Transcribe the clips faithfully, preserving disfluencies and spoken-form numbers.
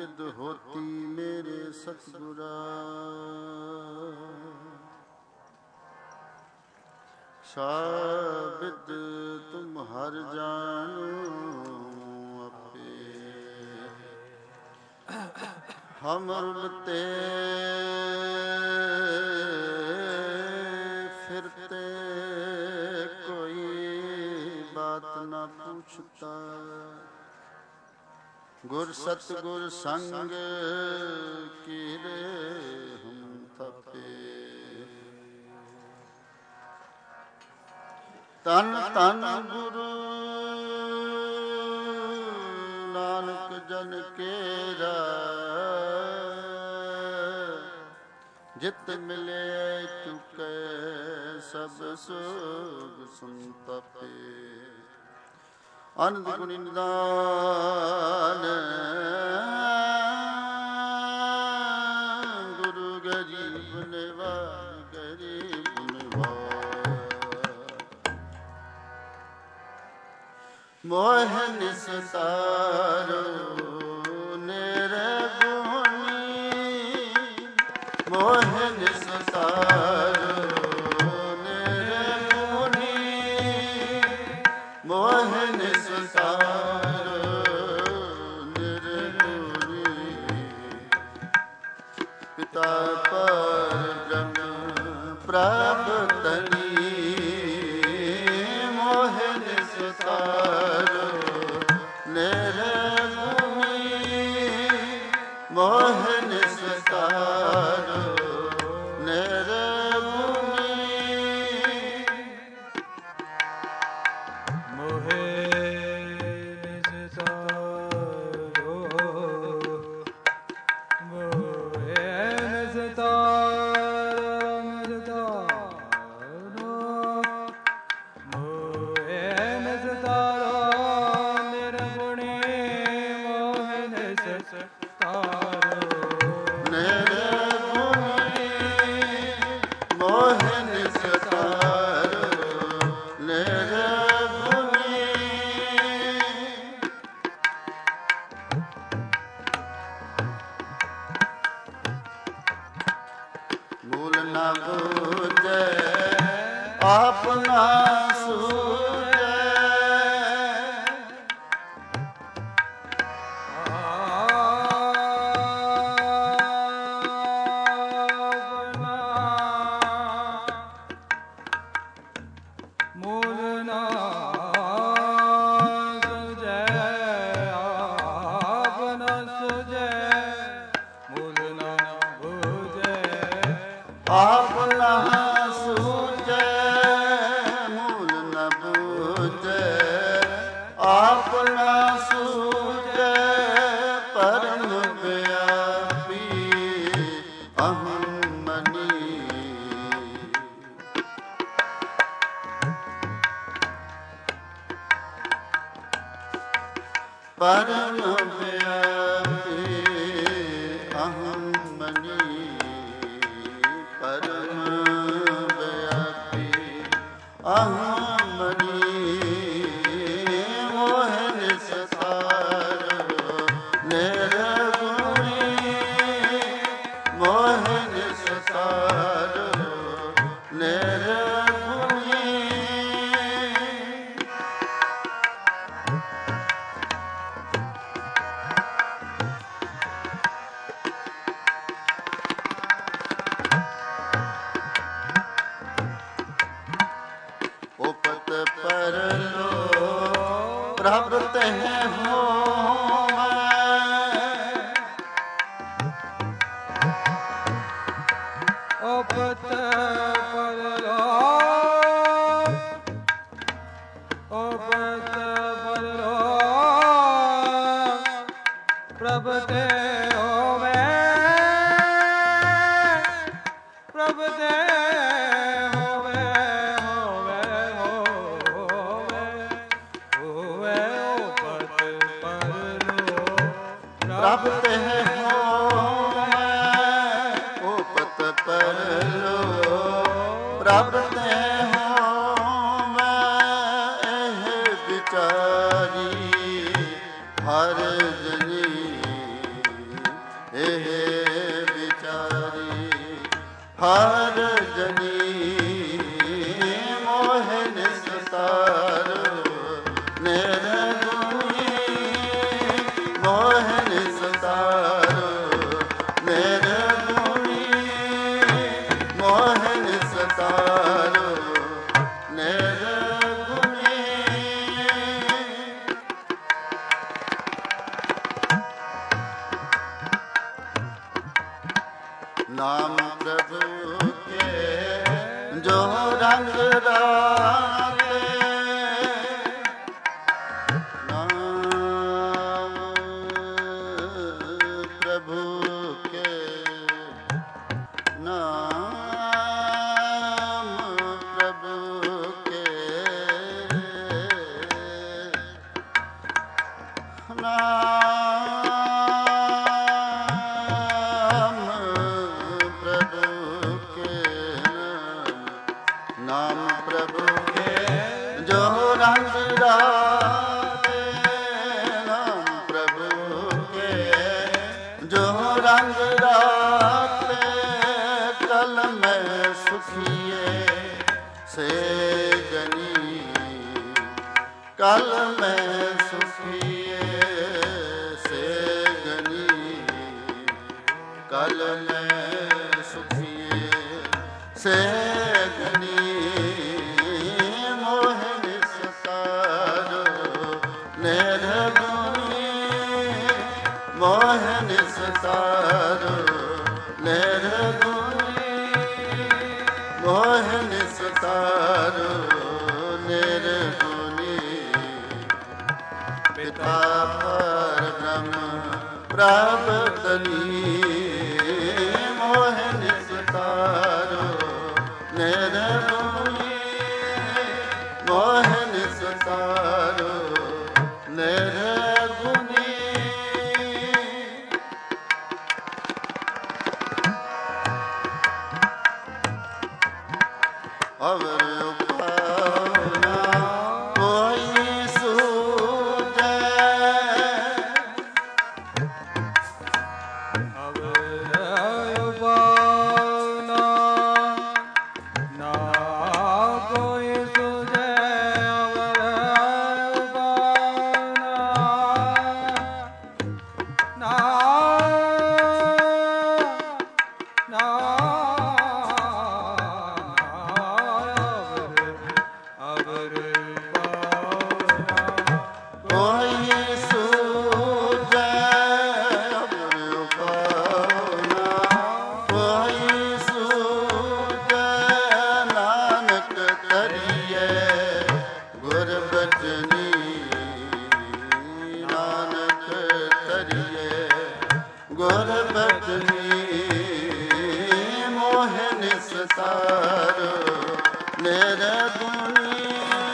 With होती मेरे सतगुरा। शाबिद तुम हर जानो अपे, हम रुलते फिरते कोई बात न पूछता। गुर सतगुर संग कीरे हम थपे। तन तन गुरु नानक जन केरा, जित मिले चुके सब सुख संतपे। आनंद गुणी निदान गुरु गरीब निवार गरीब निवार। मोह निस्तारो निर्गुणी, मोह निस्तारो निर्गुणी, मोह निस्तारो निर्गुणी। पिता परब्रह्म प्रभु तनी, मोह निस्तारो निर्गुणी, मोह निस्तारो निर्गुणी। मोहे निस्तारो, मोहे निस्तारो निस्तारो, मोहे निस्तारो निर्गुणी, मोहे निस्तारो निर्गुणी, मोह निस्तारो निर्गुणी। मूल न बूझे अपना सूझे, मूल ना सुझे आप न सुझे, मूल ना बूझे अपना सूझे मूल न बूझे, अपना सूझे परम व्यापी अहम मनी। परम व्यापी अहम मनी, परम व्यापी अहम मनी। मोह निस्तारो निर्गुणी, मोह निस्तारो निर्गुणी। उपत परलो प्रभु तह हो उपत परलो, उपत परलो प्रभु ते होवे, प्रभु ते होवे होवे होवे होवे। उपत परलो प्रभु तह हो उपत परलो प्रभु तह हो। एह विचारी हर जनी ਹਰ ਜਨੀ ਮੋਹਿ ਨਿਸਤਾਰੋ ਨਿਰਗੁਣੀ ਮੋਹਿ ਨਿਸਤਾਰੋ ਨਿਰਗੁਣੀ ਮੋਹਿ ਨਿਸਤਾਰੋ ਨਿਰਗੁਣੀ। ਨਾਮ ਪ੍ਰਭੂ ਕੇ ਜੋ ਰੰਗ ਰਾਤੇ ਨਾਮ ਪ੍ਰਭੂ ਕੇ ਨਾਮ ਪ੍ਰਭੂ ਕੇ ਨਾਮ ਨਾਮ ਪ੍ਰਭੂ ਕੇ ਜੋ ਰੰਗ ਰਾਤੇ ਨਾਮ ਪ੍ਰਭੂ ਕੇ ਜੋ ਰੰਗ ਰਾਤੇ ਕਲ ਮੈਂ ਸੁਖੀਏ ਸੇ ਗਨੀ ਕਲ ਮੈਂ ਸੁਖੀਏ ਸੇ ਗਨੀ ਕਲ ਮੈਂ ਸੁਖੀਏ ਸੇ ਮੋਹਿ ਨਿਸਤਾਰੋ ਨਿਰਗੁਣੀ ਮੋਹਿ ਨਿਸਤਾਰੋ ਨਿਰਗੁਣੀ। ਪਿਤਾ ਪਰਬ੍ਰਹਮ ਪ੍ਰਭ ਤਨੀ ਮੋਹਿ ਨਿਸਤਾਰੋ ਨਿਰਗੁਣੀ ਮੋਹਿ ਨਿਸਤਾਰੋ ਨਿਰਗੁਣੀ। ਅਵਰ ਉਪਾਵਨਾ ਕੋਈ ਸੂਝੈ ਅਵਰ ਉਪਾਵਨਾ ਨਾ ਕੋਈ ਸੂਝੈ ਅਵਰ ਉਪਾਵਨਾ ਨਾ ਨਿਸਤਾਰੋ ਨਿਰਗੁਣੀ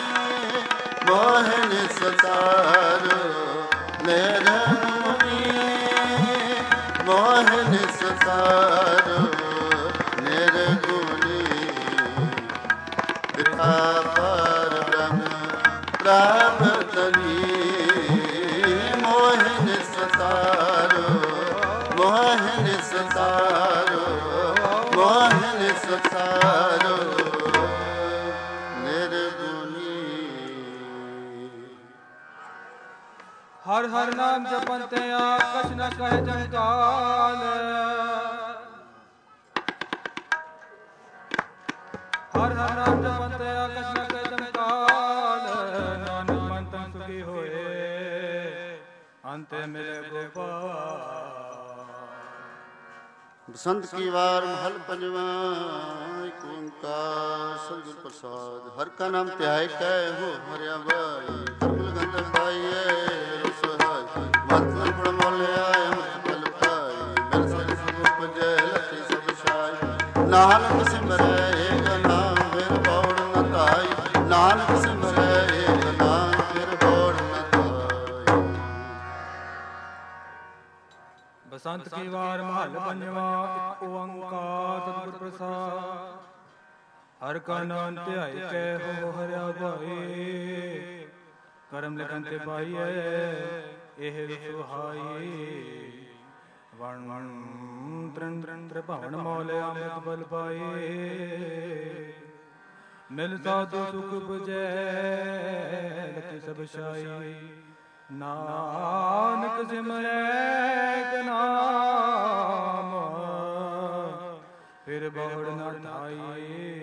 ਮੋਹਿ ਨਿਸਤਾਰੋ ਨਿਰਗੁਣੀ ਮੋਹਿ ਨਿਸਤਾਰੋ ਨਿਰਗੁਣੀ। ਪਿਤਾ ਪਰਬ੍ਰਹਮ ਪ੍ਰਭ ਤਨੀ ਮੋਹਿ ਨਿਸਤਾਰੋ ਮੋਹਿ ਨਿਸਤਾਰੋ ਮੋਹਿ ਨਿਸਤਾਰੋ ਨਿਰਗੁਣੀ। ਹਰ ਹਰ ਨਾਮ ਜਪੰਤੇ ਆ ਕਛ ਨ ਕਹਿ ਜੰਕਾਲ ਹਰ ਹਰ ਨਾਮ ਜਪੰਤੇ ਆ ਕਛ ਨ ਕਹਿ ਜੰਕਾਲ ਨਾਨਕ ਮਨ ਤਨ ਸੁਖੀ ਹੋਏ ਅੰਤੇ ਮਿਲੇ ਗੋਪਾਲ। ਬਸੰਤ ਕੀ ਵਾਰ ਮਹਲ ਪੰਜਵਾਂ ਏਕ ਓੰਕਾਰ ਸਤਿਗੁਰ ਪ੍ਰਸਾਦ। ਹਰ ਕਾ ਨਾਮ ਧਿਆਇ ਕੈ ਹੋ ਹਰਿਆ ਬਾਈ ਧਰਮ ਲਗੰਧ ਪਾਈਏ ਰਸਹਾਈ ਮਤ ਗੁਣ ਮੋਲਿਆ ਅੰਮ੍ਰਿਤ ਫਲ ਪਾਈ ਮਿਲ ਸਿਰ ਸਭ ਉਪਜੈ ਲਖੀ ਸਭ ਛਾਈ ਨਾਨਕ ਸਿਮਰੈ ਏਕ ਨਾਮ ਫਿਰ ਬੌੜ ਨ ਧਾਈ ਨਾਨਕ ਸਿਮਰੈ ਏਕ ਨਾਮ ਫਿਰ ਬੌੜ ਨ ਧਾਈ। ਬਸੰਤ ਕੀ ਵਾਰ ਮਹਲ ਪੰਜਵਾਂ ਏਕ ਓੰਕਾਰ ਸਤਿਗੁਰ ਪ੍ਰਸਾਦ। ਹਰ ਕਾ ਨਾਮ ਧਿਆਇ ਕੈ ਹੋ ਹਰਿਆ ਭਾਈ ਕਰਮ ਲਿਖਨ ਤੇ ਪਾਈਐ ਇਹ ਸੁਹਾਈ ਵਣ ਤ੍ਰਿਣ ਤ੍ਰਿਭਵਨ ਮੌਲੇ ਅੰਮ੍ਰਿਤ ਬਲ ਪਾਏ, ਮਿਲ ਸਾਧੂ ਸੁਖ ਬੁਝੈ ਲਖਿ ਸਭ ਛਾਈ। ਨਾਨਕ ਸਿਮਰੈ ਏਕ ਨਾਮ, ਫਿਰ ਬਹੁੜ ਨਾ ਧਾਈ।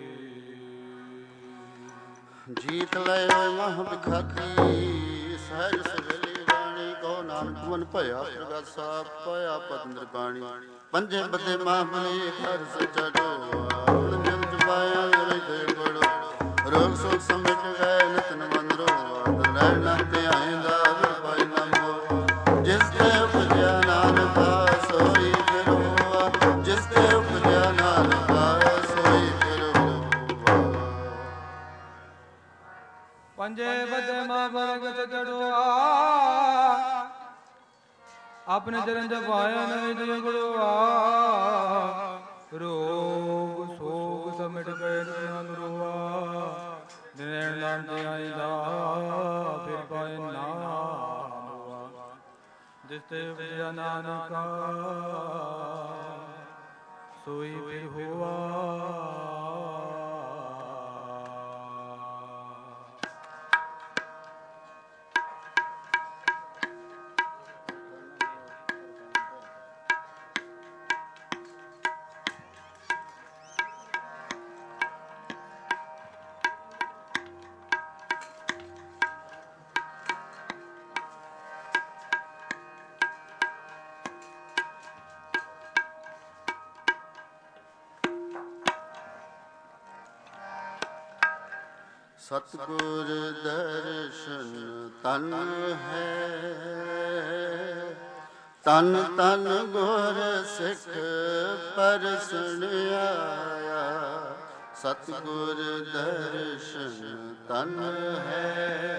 ਜੀਤ ਲੈ ਓਏ ਮਹ ਬਿਖਾਤੀ, ਸਹਿਜ ਸਵੇਲੀ ਬਾਣੀ ਕੋ ਨਾਨਕ ਮਨ ਭਇਆ ਪ੍ਰਗਟ ਸਾਪ ਪਾਇਆ ਪਤੰਦਰ ਬਾਣੀ। ਪੰਜੇ ਬੱਦੇ ਮਹਾਬਲੀ ਘਰ ਸੱਚਾ ਢੋਆ, ਜਮ ਚੁਪਾਇਆ ਜਲੇ ਤੇ ਬੜੋ। ਰੋਗ ਸੋਗ ਸਮਿਟ ਗਏ ਨਿਤਨ ਮਨ ਰੋਆ, ਰਹਿਣ ਨਾ ਧਿਆਇਂਦਾ ਵਿਰ ਪਾਈ ਨਾ ਮੋਹ। ਜਿਸ ਤੇ ਉਪਜਿਆ ਨਾਨਕਾ ਸੋਈ ਫਿਰ ਹੋਆ, ਜਿਸ ਤੇ ਉਪਜਿਆ ਨਾਨਕਾ ਸੋਈ ਫਿਰ ਹੋਆ। ਪੰਜੇ ਬੱਦੇ ਮਹਾਬਲੀ ਚੜੋਆ, ਆਪਣੇ ਚਰਨ ਜਪਾਇਆ ਨਵੇਂ ਜਿਉ ਗੁਰੂਆ। ਰੋਗ ਸੋਗ ਸਮਿਟ ਗਏ ਨਿਤਨ ਰੋਆ, ਰਹਿਣ ਨਾਮ ਧਿਆਇਂਦਾ ਫਿਰ ਪਾਏ ਨਾ ਮੋਆ। ਜਿਸ ਤੇ ਉਪਜਿਆ ਨਾਨਕਾ ਸੋਈ ਫਿਰ ਹੋਆ। ਸਤਿਗੁਰ ਦਰਸ਼ਨ ਤਨ ਹੈ, ਤਨ ਤਨ ਗੁਰ ਸਿੱਖ ਪਰਸਣ ਆਇਆ। ਸਤਿਗੁਰ ਦਰਸ਼ਨ ਤਨ ਹੈ,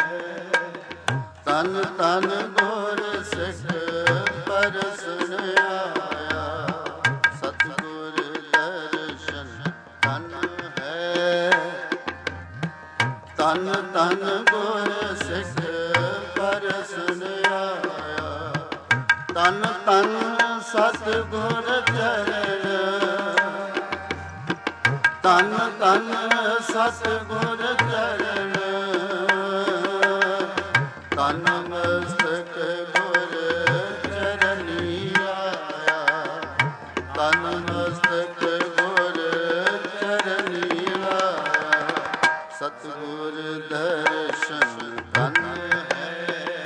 ਤਨ ਤਨ ਗੁਰ ਸਿੱਖ ਪਰਸਣ ਆਇਆ। ਸਤਿਗੁਰ ਦਰਸ਼ਨ ਤਨ ਹੈ, ਤਨ ਤਨ ਗੁਰ ਸਿੱਖ ਪਰਸਣ ਆਇਆ। ਤਨ ਤਨ ਸਤਿਗੁਰ ਚਰਨ, ਤਨ ਤਨ ਸਤਿਗੁਰ ਚਰਨ। ਤਨ ਮਸਤਕ ਗੁਰ ਚਰਨੀ ਆਇਆ, ਤਨ ਮਸਤਕ ਗੁਰ ਚਰਨੀ ਆਇਆ। ਸਤਿਗੁਰ ਦਰਸ਼ਨ ਤਨ ਹੈ,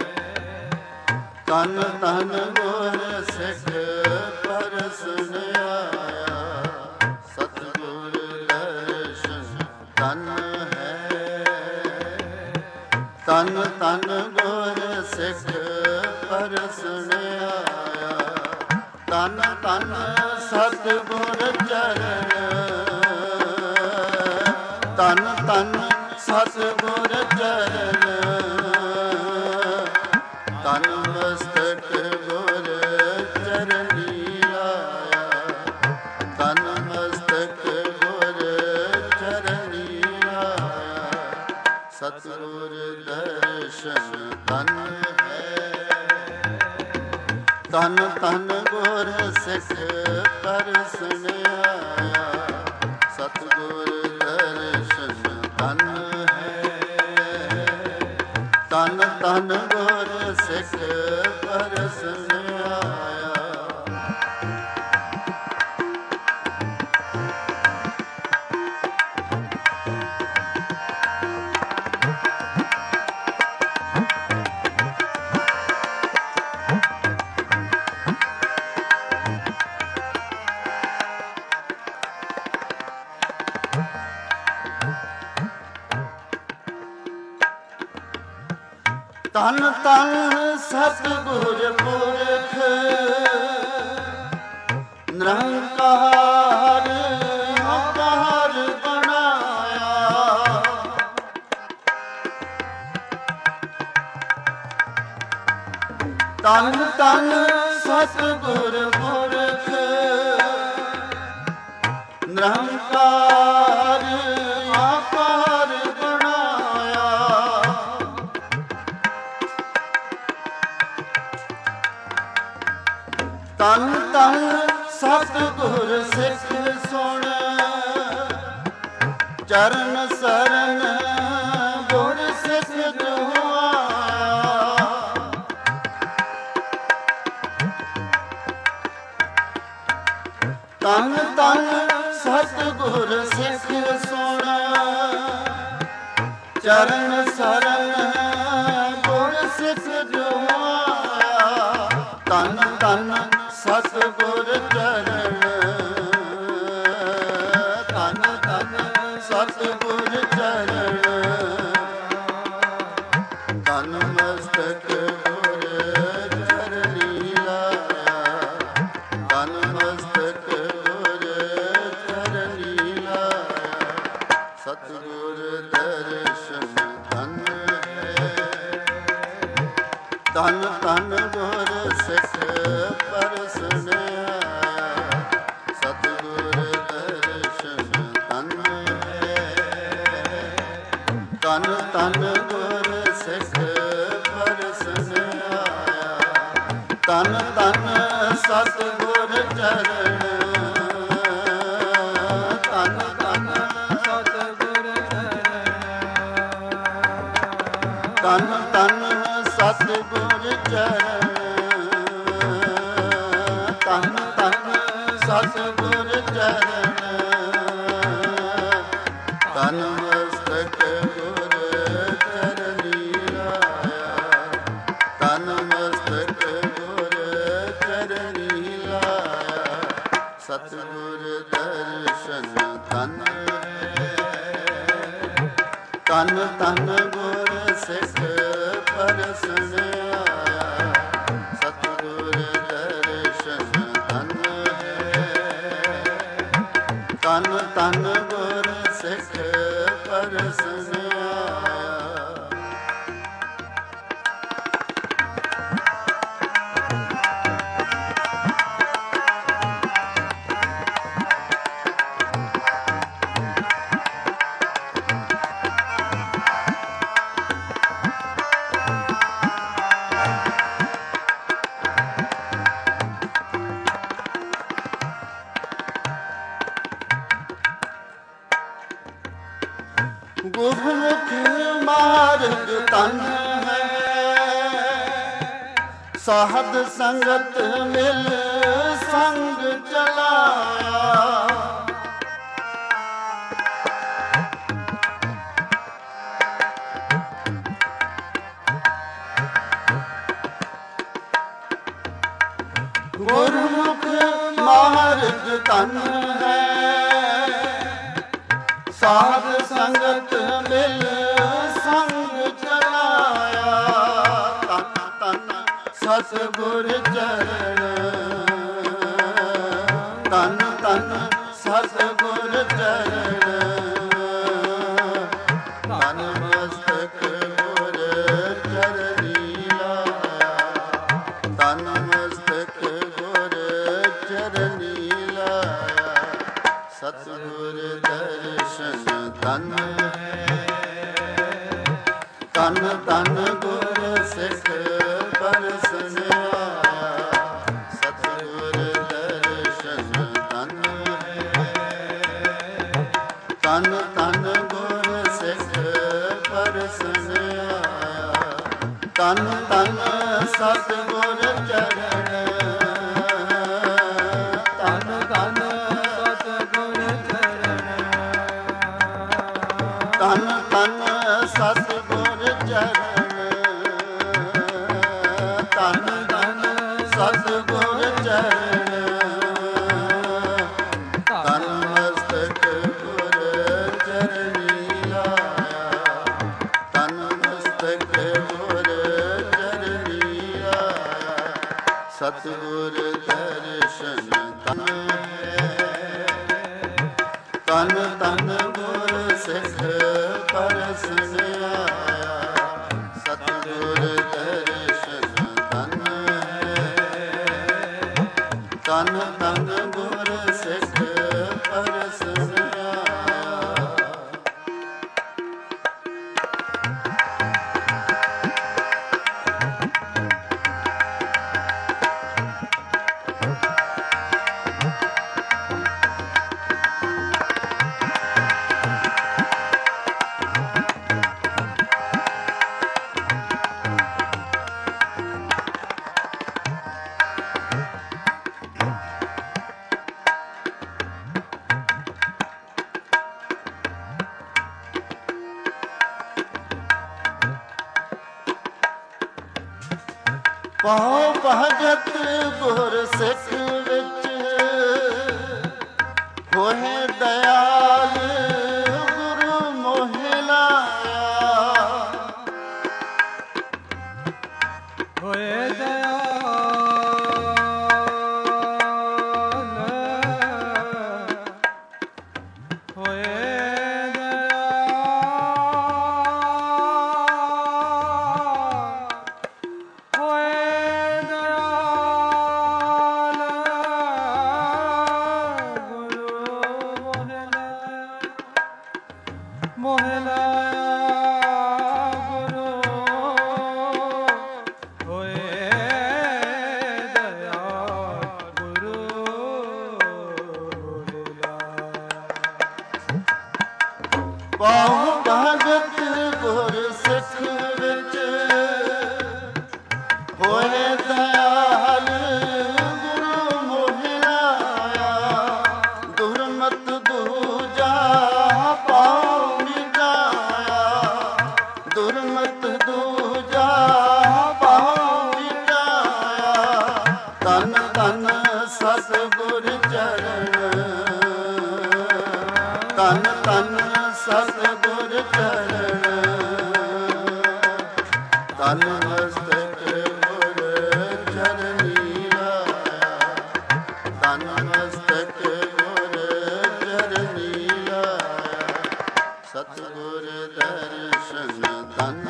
ਤਨ ਤਨ ਗੁਰ ਸਿੱਖ ਪਰਸਣ ਆਇਆ। ਸਤਿਗੁਰ ਦਰਸ਼ਨ ਤਨ ਹੈ, ਤਨ ਤਨ ਗੁਰ ਸਿੱਖ ਪਰਸਣ ਆਇਆ। ਤਨ ਤਨ ਸਤਿਗੁਰ ਚਰਨ, ਤਨ ਤਨ ਸਤਿਗੁਰ ਚਰਨ। ਤਨ ਮਸਤਕ ਗੁਰ ਚਰਨੀ ਆਇਆ, ਤਨ ਮਸਤਕ ਗੁਰ ਚਰਨੀ ਆਇਆ। ਸਤਿਗੁਰ ਦਰਸ਼ਨ ਤਨ ਹੈ, ਤਨ ਤਨ ਗੁਰ ਸਿੱਖ ਪਰਸਣ ਆਇਆ। ਸਤਿਗੁਰ ਦਰਸ਼ਨ ਤਨ ਹੈ, ਤਨ ਤਨ ਗੁਰ ਸਿੱਖ ਪਰਸਣ ਆਇਆ। ਤਨ ਤਨ ਸਤਿਗੁਰ ਪੁਰਖ ਨਿਰੰਕਾਰ ਆਕਾਰ ਬਣਾਇਆ। ਤਨ ਤਨ ਸਤਿਗੁਰ ਪੁਰਖ ਨਿਰੰਕਾਰ ਆਕਾਰ ਬਣਾਇਆ। ਤਨ ਤਨ ਸਤਿਗੁਰ ਸਿੱਖ ਸੁਣ, ਚਰਨ ਸਰਨ ਗੁਰ ਸਿੱਖ ਦੁਆ। ਤਨ ਤਨ ਸਤਿਗੁਰ ਸਿੱਖ ਸੁਣ, ਚਰਨ ਸਰਨ ਗੁਰ ਸਿੱਖ ਦੁਆ। ਤਨ ਤਨ ਸਤਿਗੁਰ ਚਰਨ, ਤਨ ਤਨ ਸਤਿਗੁਰ ਚਰਨ, ਤਨ ਮਸਤਕ ਗੁਰ ਚਰਨੀ ਲਾਇਆ। ਤਨ ਮਸਤਕ ਗੁਰ ਚਰਨੀ ਲਾਇਆ। ਸਤਿਗੁਰ ਦਰਸ਼ਨ ਧਨ ਹੈ, ਧਨ ਧਨ ਗੁਰ ਸਿੱਖ ਪਰਸਨ ਆਇਆ। ਸਤਿਗੁਰ ਦਰਸ਼ਨ ਧਨ ਹੈ, ਧਨ ਧਨ ਗੁਰ ਸਿੱਖ ਪਰਸਨ ਆਇਆ। ਧਨ ਧਨ ਸਤਿਗੁਰ ਚਰਨ, ਧਨ ਧਨ ਸਤਿਗੁਰ ਚਰਨ, ਧਨ ਧਨ ਸਤਿਗੁਰ ਚਰਨ, ਧਨ ਧਨ ਸਤਿਗੁਰ ਚਰਨ, ਤਨ ਮਸਤਕ ਗੁਰ ਚਰਨੀ ਲਾਇਆ। ਤਨ ਮਸਤਕ ਗੁਰ ਚਰਨੀ ਲਾਇਆ। ਸਤਿਗੁਰ ਦਰਸ਼ਨ ਧਨ ਹੈ, ਤਨ ਤਨ ਗੁਰ ਸਿੱਖ ਪਰਸਨ ਆਇਆ। ਸਤਿਗੁਰ ਦਰਸ਼ਨ ਧਨ ਹੈ, ਤਨ ਤਨ ਗੁਰ ਸਿੱਖ ਪਰਸਨ ਆਇਆ। ਗੁਰਮੁਖ ਮਾਰਗ ਤਨ ਹੈ, ਸਾਧ ਸੰਗਤ ਮਿਲ ਸੰਗ ਚਲਾਇਆ। ਗੁਰਮੁਖ ਮਾਰਗ ਤਨ ਹੈ, ਸਾਧ ਸੰਗਤ ਮਿਲ ਸੰਗ ਚਲਾਇਆ। ਤਨ ਤਨ ਸਤਿਗੁਰ ਚਰਨ, ਤਨ ਤਨ ਸਤਿਗੁਰ ਚਰਨ, ਤਨ ਮਸਤਕ ਗੁਰ ਚਰਨੀ ਲਾਇਆ। ਤਨ ਮਸਤਕ ਗੁਰ ਚਰਨੀ ਲਾਇਆ। ਸਤਿਗੁਰ ਦਰਸ਼ਨ ਧਨ ਹੈ, ਧਨ ਧਨ ਗੁਰ ਸਿੱਖ ਪਰਸਨ ਆਇਆ। ਸਤਿਗੁਰ ਦਰਸ਼ਨ ਧਨ ਹੈ, ਧਨ ਧਨ ਗੁਰ ਸਿੱਖ ਪਰਸਨ ਆਇਆ। ਧਨ ਧਨ ਸਤਿਗੁਰ ਚਰਨ, ਧਨ ਧਨ ਸਤਿਗੁਰ ਚਰਨ, ਧਨ ਧਨ ਸਤਿਗੁਰ ਚਰਨ, ਧਨ ਧਨ ਸਤਿਗੁਰ ਚਰਨ, ਧਨ ਮਸਤਕ ਗੁਰ ਚਰਨੀ ਲਾਇਆ। ਧਨ ਮਸਤਕ ਗੁਰ ਚਰਨੀ ਲਾਇਆ। ਸਤਿਗੁਰ ਦਰਸ਼ਨ ਧਨ ਹੈ, ਧਨ ਧਨ ਗੁਰ ਸਿੱਖ ਪਰਸਨ ਆਇਆ। ਸਤਿਗੁਰ ਦਰਸ਼ਨ ਧਨ ਹੈ, ਧਨ ਧਨ ਗੁਰ ਸਿੱਖ ਪਰਸਨ ਆਇਆ। ਪਾਉ ਭਗਤ ਗੁਰ ਸਿੱਖ ਵਿੱਚ ਹੋਏ ਦਇਆਲ ਗੁਰੂ ਮੋਹਿ ਲਾਇਆ। ਹੋਏ ਦਇਆਲ ਹੋਏ ਮੋਹਿ ਲਾਇਆ ਗੁਰੂ ਹੋਏ ਦਇਆਲ ਗੁਰੂ ਮੋਹਿ ਲਾਇਆ। ਪਾਉ ਭਗਤ ਗੁਰ ਸਿੱਖ ਵਿੱਚ ਹੋਏ ਦਇਆਲ ਗੁਰੂ ਮੋਹਿ ਲਾਇਆ। ਦੁਰਮਤ ਦੂਜਾ ਪਾਉ ਮਿਟਾਇਆ। ਦੁਰਮਤ ਦੂਜਾ ਪਾਉ ਮਿਟਾਇਆ। ਤਨ ਤਨ ਸਤਿਗੁਰ ਚਰਨ ਤਨ ਤਨ ਸਤਿਗੁਰ ਚਰਨ ਤਨ ਮਸਤਕ ਗੁਰ ਚਰਨੀ ਲਾਇਆ। ਤਨ ਮਸਤਕ ਗੁਰ ਚਰਨੀ ਲਾਇਆ। ਸਤਿਗੁਰ ਦਰਸ਼ਨ ਤਨ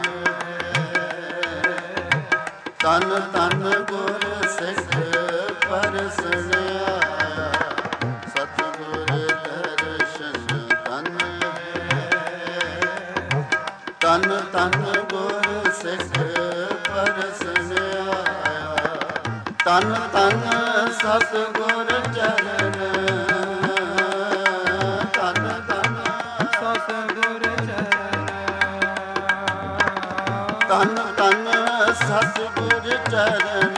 ਤਨ ਤਨ ਗੁਰ ਸਿੱਖ ਪਰਸਨ ਆਇਆ। ਸਤਿਗੁਰ ਦਰਸ਼ਨ ਤਨ ਤਨ ਤਨ ਗੁਰ ਸਿੱਖ ਪਰਸਨ ਆਇਆ। ਤਨ ਤਨ ਸਤਿਗੁਰ ਚਰਨ ਤਨ ਤਨ ਸਤਿਗੁਰ ਚਰਨ ਤਨ ਤਨ ਸਤਿਗੁਰ ਚਰਨ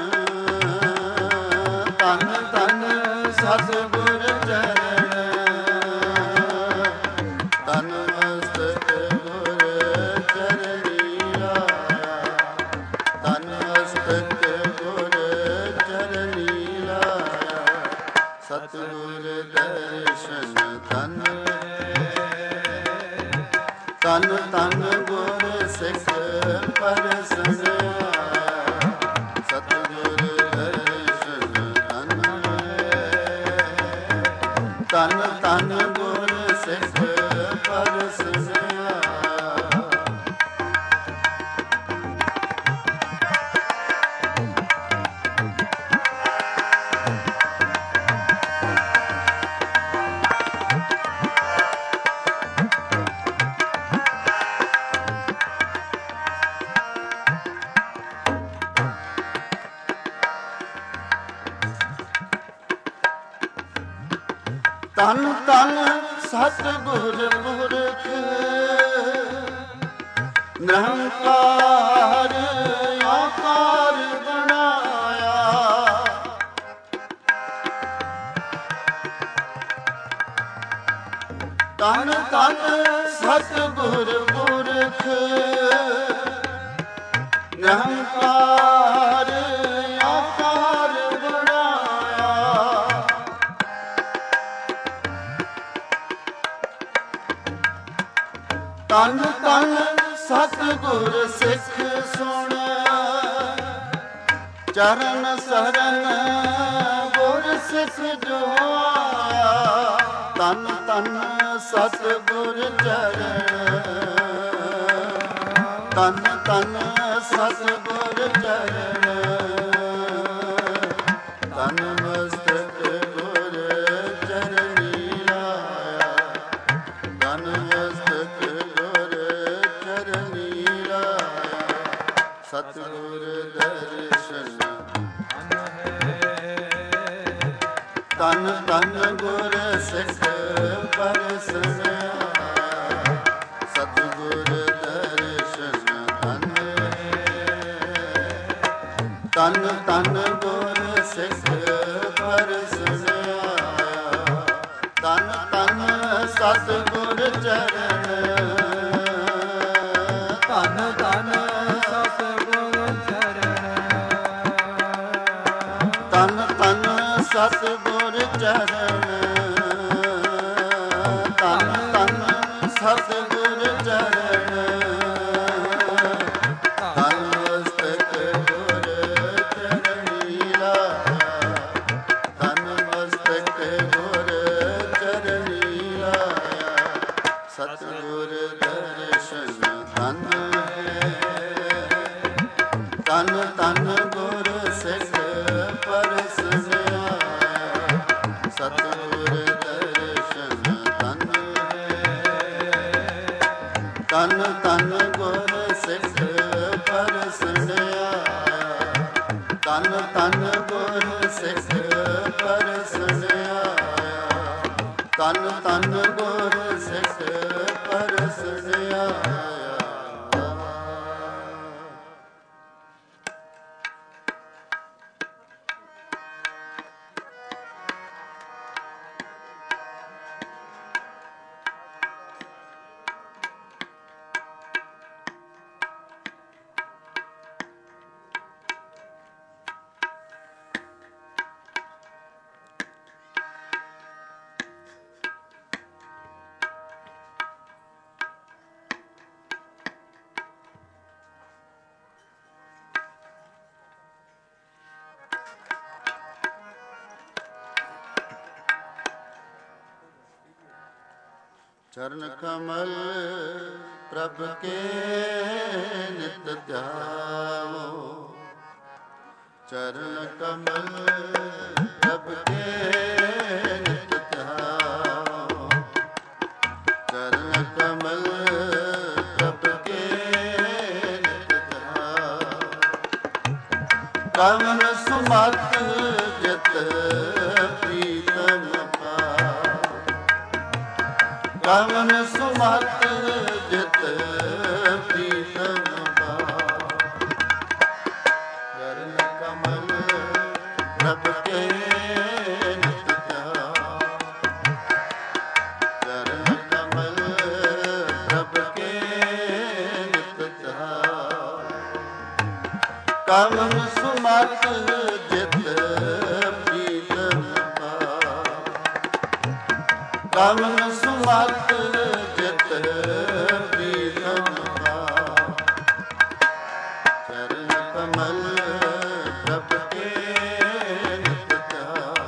ਤਨ ਤਨ ਸਤਿਗੁਰ ਚਰਨ ਤਨ ਮਸਤਕ ਗੁਰ ਚਰਨੀ ਲਾਇਆ। ਤਨ ਮਸਤਕ ਗੁਰ ਚਰਨੀ ਲਾਇਆ। ਸਤਿਗੁਰ ਦਰਸ਼ਨ ਤਨ ਤਨ ਤਨ ਗੁਰ ਸਿੱਖ ਪਰਸਨ ਆਇਆ। ਸਤਿਗੁਰ ਦਰਸ਼ਨ ਤਨ ਤਨ ਤਨ ਗੁਰ ਸਿੱਖ ਪਰਸਨ ਆਇਆ। ਤਨ ਤਨ ਸਤਿਗੁਰ ਪੁਰਖ ਨਿਰੰਕਾਰ ਆਕਾਰ ਬਣਾਇਆ। ਤਨ ਤਨ ਸਤਿਗੁਰ ਪੁਰਖ ਨਿਰੰਕਾਰ ਆਕਾਰ ਬਣਾਇਆ। ਤਨ ਤਨ ਸਤਿਗੁਰ ਸਿੱਖ ਸੁਣ ਚਰਨ ਸਰਨ ਗੁਰ ਸਿੱਖ ਜੋ ਆਇਆ। ਤਨ ਤਨ ਸਤਿਗੁਰ ਚਰਨ ਤਨ ਤਨ ਸਤਿਗੁਰ ਚਰਨ ਤਨ ਮਸਤਕ ਗੁਰ ਚਰਨੀ ਲਾਇਆ। ਤਨ ਮਸਤਕ ਗੁਰ ਚਰਨੀ ਲਾਇਆ। ਸਤਿਗੁਰ ਦਰਸ਼ਨ ਤਨ ਤਨ ਗੁਰ ਸਿੱਖ ਪਰਸਨ ਆਇਆ। ਸਤਿਗੁਰ ਦਰਸ਼ਨ ਤਨ ਤਨ ਤਨ ਗੁਰ ਸਿੱਖ ਪਰਸਨ ਆਇਆ। ਤਨ ਤਨ ਸਤਿਗੁਰ ਚਰਨ ਤਨ ਤਨ ਸਤਿਗੁਰ ਚਰਨ ਸਤਿਗੁਰ ਚਰਨ ਤਨ ਤਨ ਸਤਿਗੁਰ ਚਰਨ ਤਨ ਮਸਤਕ ਗੁਰ ਚਰਣੀ ਲਾਇਆ ਤਨ ਮਸਤਕ ਗੁਰ ਚਰਣੀ ਲਾਇਆ ਸਤਿਗੁਰ ਦਰਸ਼ਨ ਧਨ ਹੈ ਤਨ ਤਨ ਗੁਰ ਸਿੱਖ ਪਰਸਨਿਆ ਸਤਿਗੁਰ ਦਰਸ਼ਨ ਧਨ ਹੈ ਤਨ ਤਨ ਗੁਰ ਸਿੱਖ ਪਰਸਨਿਆ ਤਨ ਤਨ ਗੁਰ ਸਿੱਖ ਪਰਸਨਿਆ ਤਨ ਤਨ ਗੁਰ ਸਿੱਖ ਪਰਸਨਿਆ ਚਰਨ ਕਮਲ ਪ੍ਰਭ ਕੇ ਨਿਤ ਧਿਆਵੋ ਚਰਨ ਕਮਲ ਪ੍ਰਭ ਕੇ ਨਿਤ ਧਿਆਵੋ ਚਰਨ ਕਮਲ ਪ੍ਰਭ ਕੇ ਨਿਤ ਧਿਆਵੋ ਕਮਲ ਸੁਮਤ ਜਿਤ ਪ੍ਰੀਤਮ ਕਮਨ ਸੁਮਤ ਜਿਤ ਪ੍ਰੀਤਮ ਪਾਇਆ ਚਰਨ ਕਮਲ ਪ੍ਰਭ ਕੇ ਨਿਤ ਧਿਆਵੋ ਚਰਨ ਕਮਲ ਪ੍ਰਭ ਕੇ ਨਿਤ ਧਿਆਵੋ ਕਮਨ ਸੁਮਤ ਜਿਤ ਪ੍ਰੀਤਮ ਪਾਇਆ ਕਮਨ ਸੁਮਤ ਜਿਤ ਪ੍ਰੀਤਮ ਪਾਇਆ ਚਰਨ ਕਮਲ ਪ੍ਰਭ ਕੇ ਨਿਤ ਧਿਆਵੋ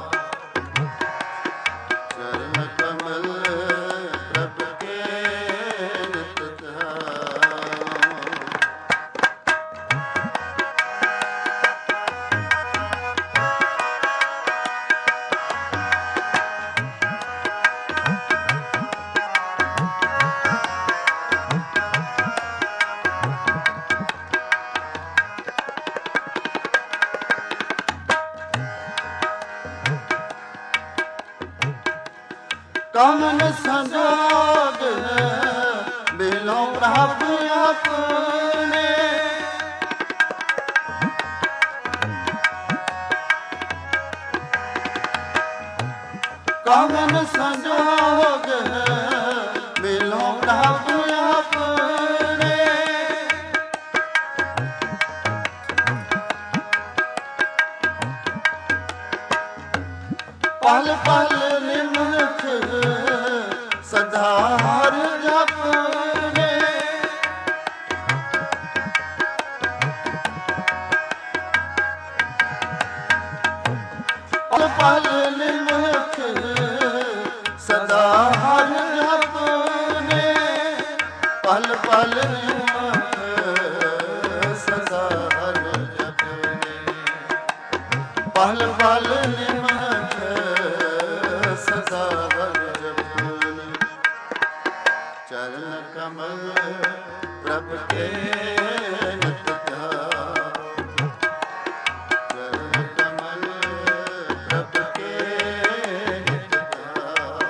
ਚਰਨ ਕਮਲ ਪ੍ਰਭ ਕੇ ਨਿਤ ਧਿਆਵੋ ਕਮਨ ਸੰਜੋਗ ਮਿਲੋ ਪ੍ਰਭ ਆਪਣੇ ਕਮਨ ਸੰਜੋਗ ਮਿਲੋ ਪ੍ਰਭ ਆਪਣੇ ਪਲ ਪਲ ਨਿਮਖ ਸਦਾ ਹਰ ਜਪਨੇ ਪਲ ਪਲ ਨਿਮਖ ਸਦਾ ਹਰ ਜਪਨੇ ਪਲ ਪਲ ਨਿਮਖ ਸਦਾ ਹਰ ਜਪਨੇ ਪਲ ਪਲ ਨਿਮਖ ਸਦਾ ਹਰ ਜਪਨੇ ਚਰਨ ਕਮਲ ਪ੍ਰਭ ਕੇ ਨਿਤ ਧਿਆਵੋ ਚਰਨ ਕਮਲ ਪ੍ਰਭ ਕੇ ਨਿਤ ਧਿਆਵੋ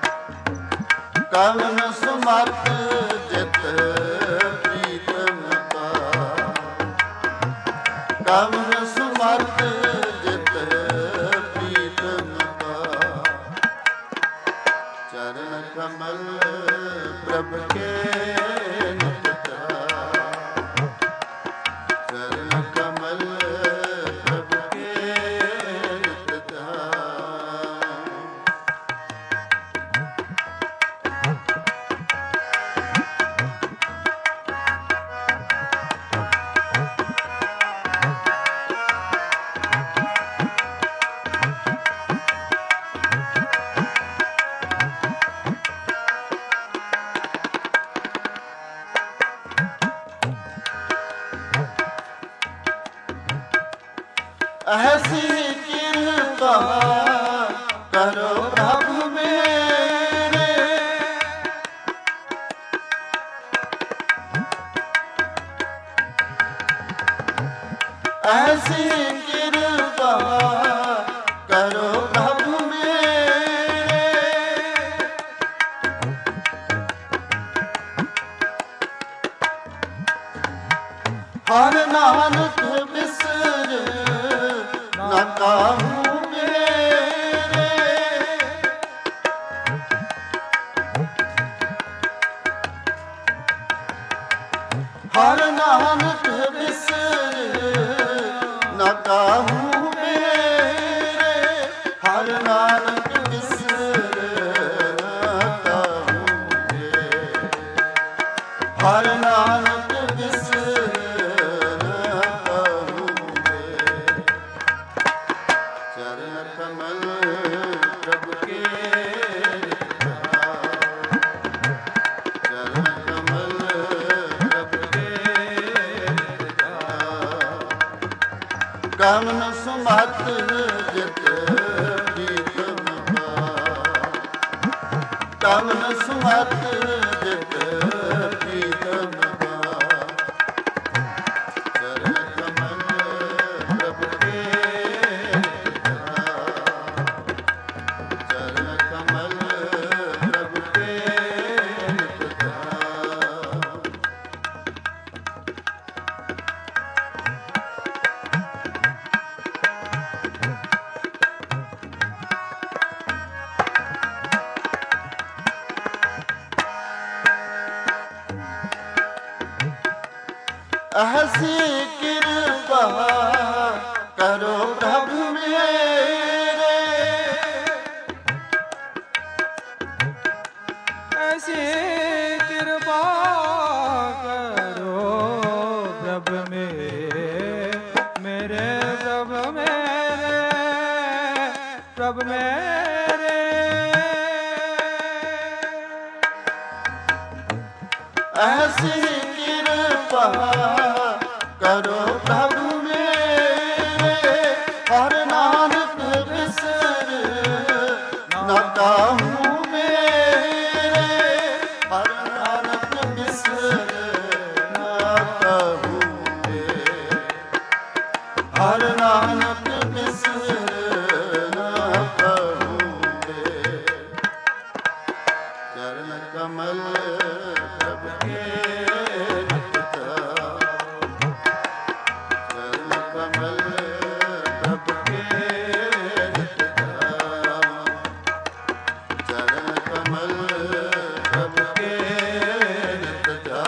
ਕਮਨ ਸੁਮਤ ਜਿਤ ਪ੍ਰੀਤਮ ਪਾਇਆ ਕਮਨ ਸੁਮਤ ਜਿਤ ਪ੍ਰੀਤਮ ਪਾਇਆ ਚਰਨ ਕਮਲ ਪ੍ਰਭ ਕੇ ਨਿਤ ਧਿਆਵੋ ਚਰਨ ਕਮਲ ਪ੍ਰਭ ਕੇ ਨਿਤ ਧਿਆਵੋ ਐਸੀ ਕਿਰਪਾ ਕਰੋ ਪ੍ਰਭ ਮੇਰੇ, ਐਸੀ ਕਿਰਪਾ ਕਰੋ ਪ੍ਰਭ ਮੇਰੇ, ਹਰ ਨਾਨਕ ਬਿਸਰ ਨਾ ਕਾਹੂ ਮੇਰੇ, ਹਰ ਨਾਨਕ ਬਿਸਰ ਨਾ ਕਾਹੂ ਮੇਰੇ, ਹਰ ਨਾਨਕ ਬਿਸਰ ਨਾ ਕਾਹੂ ਮੇਰੇ, ਹਰ ਨਾਨਕ ਬਿਸਰ ਨਾ ਕਾਹੂ ਮੇਰੇ। ਚਰਨ ਕਮਲ ਪ੍ਰਭ ਕੇ ਚਰਨ ਕਮਲ ਪ੍ਰਭ ਕੇ ਕਮਨ ਸੁਮਤ ਜਿਤ ਪ੍ਰੀਤਮ ਕਾ, ਕਮਨ ਸੁਮਤ ਜਿਤ ਪ੍ਰੀਤਮ ਕਾ, ਚਰਨ ਕਮਲ ਪ੍ਰਭ ਕੇ ਚਰਨ ਕਮਲ ਪ੍ਰਭ ਕੇ ਐਸੀ ਕਿਰਪਾ ਕਰੋ ਪ੍ਰਭ ਮੇਰੇ, ਐਸੀ ਕਿਰਪਾ ਕਰੋ ਪ੍ਰਭ ਮੇਰੇ, ਮੇਰੇ ਪ੍ਰਭ ਮੇਰੇ, ਪ੍ਰਭ ਮੇਰੇ, ਐਸੀ ਕਿਰਪਾ ਕਰੋ ਪ੍ਰਭ ਮੇਰੇ, ਹਰ ਨਾਨਕ ਬਿਸਰ ਨਾ ਕਾਹੂ ਮੇਰੇ, ਹਰ ਨਾਨਕ ਬਿਸਰ ਨਾ ਕਾਹੂ ਮੇਰੇ, ਹਰ ਨਾਨਕ ਬਿਸਰ ਨਾ ਕਾਹੂ ਮੇਰੇ। ਚਰਨ ਕਮਲ ਪ੍ਰਭ ਕੇ ਨਿਕਟਾ, ਚਰਨ ਕਮਲ ਪ੍ਰਭ ਕੇ ਨਿਕਟਾ, ਚਰਨ ਕਮਲ ਪ੍ਰਭ ਕੇ ਨਿਕਟਾ।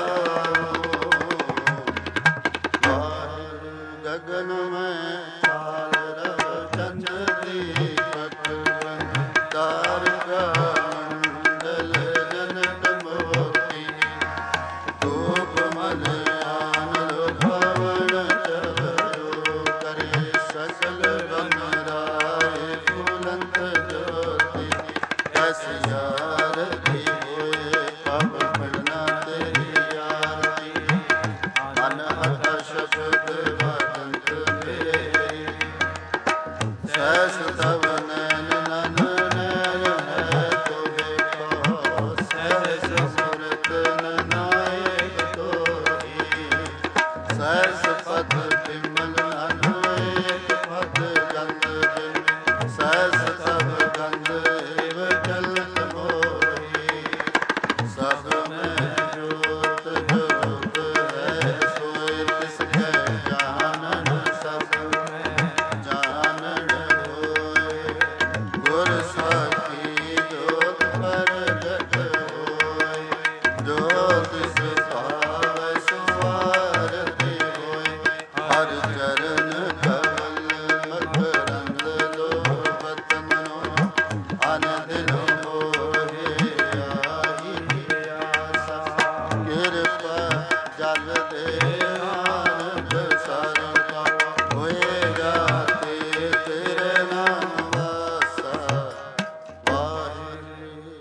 ਵਾਹਿਗੁਰੂ ਗਗਨ ਮੈਂ ਚਾਲ ਰਵ ਚੰਦ ਦੀਪਕ ਤਾਰਿਕਾ ਮੰਡਲ ਜਨਕ ਮੋਤੀ, ਧੂਪ ਮਲ ਆਨੰਦ ਭਵਨ ਚਵਰੋ ਕਰੇ ਸਕਲ ਗਨ ਰਾਏ ਫੁਲੰਤ ਜੋਤੀ, ਐਸੀ ਆਰਤੀ ਹੋਏ ਕਬ ਮਿਲਣਾ ਤੇਰੀ ਆਰਤੀ, ਅਨਹਦ ਸ਼ਬਦ ਵਦੰਤ ਤੇਰੀ, ਸਹਿਸ ਤਵ ਨੈਨ ਨਨ ਨੈਨ ਹੈ ਤੋਹੇ ਕੋ, ਸਹਿਸ ਸੁਰਤ ਨਨਾਇਕ ਤੋਹੀ, ਸਹਿਸ ਪਦ ਬਿਮਲ ਅਨੇਕ ਪਦ ਗੰਧ ਜਿਨ, ਸਹਿਸ ਤਵ ਗੰਧ ਏਵ ਚਲਤ ਮੋਹੀ, ਸਭ ਮੈਂ ਜੋਤ ਜੋਤ ਹੈ ਸੋਇ ਤਿਸ ਕੈ ਜਾਨਨ, ਸਭ ਮੈਂ ਜਾਨਨ ਹੋਏ, ਗੁਰ ਸਾਖੀ ਜੋਤ ਪ੍ਰਗਟ ਹੋਏ, ਜੋਤ ਤਿਸ ਭਾਵੈ ਸੁਆਰਤੀ ਹੋਏ, ਹਰ ਚਰਨ ਕਮਲ ਮਕਰੰਦ ਲੋਭਤ ਮਨੋ, ਅਨੰਦ ਹੋਏ ਆਈ ਆਸਾ, ਕਿਰਪਾ ਜਲ ਦੇ ਆਨੰਦ ਸਰਕਾ, ਹੋਏਗਾ ਤੇ ਤੇਰੇ ਨਾਮ ਵਾਸਾ। ਵਾਹਿਗੁਰੂ